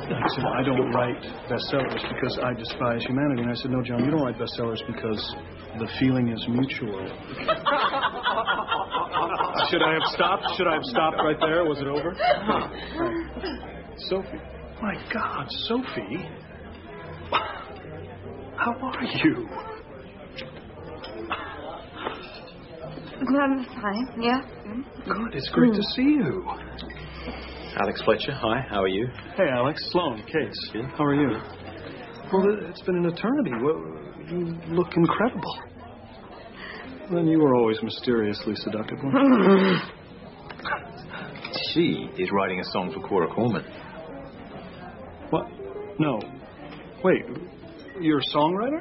I said, I don't write bestsellers because I despise humanity. And I said, no, John, you don't write bestsellers because the feeling is mutual. Should I have stopped? Should I have stopped right there? Was it over? Right. Sophie. My God, Sophie. How are you? I'm fine, yeah. Good, it's great to see you. Alex Fletcher, hi, how are you? Hey, Alex. Sloan, Case. Yeah. How are you? Well, it's been an eternity. Well, you look incredible. Then you were always mysteriously seductive, weren't you? She is writing a song for Cora Corman. What? No. Wait, you're a songwriter?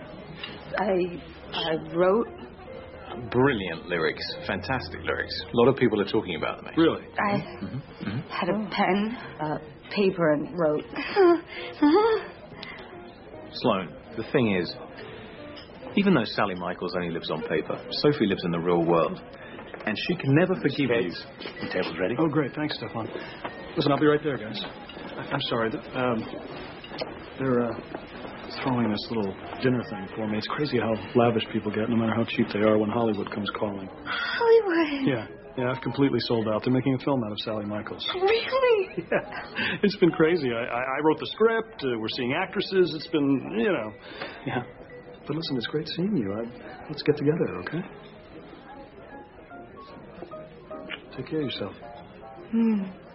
I wrote. Brilliant lyrics, fantastic lyrics. A lot of people are talking about them. Really? I had a pen, paper, and wrote. Sloan, the thing is, even though Sally Michaels only lives on paper, Sophie lives in the real world. And she can never forgive you. The table's ready. Oh, great. Thanks, Stefan. Listen, I'll be right there, guys. I'm sorry. They're throwing this little dinner thing for me. It's crazy how lavish people get, no matter how cheap they are, when Hollywood comes calling. Hollywood? Yeah, I've completely sold out. They're making a film out of Sally Michaels. Really? Yeah, it's been crazy. I wrote the script. We're seeing actresses. It's been, Yeah. But listen, it's great seeing you. Let's get together, okay? Take care of yourself.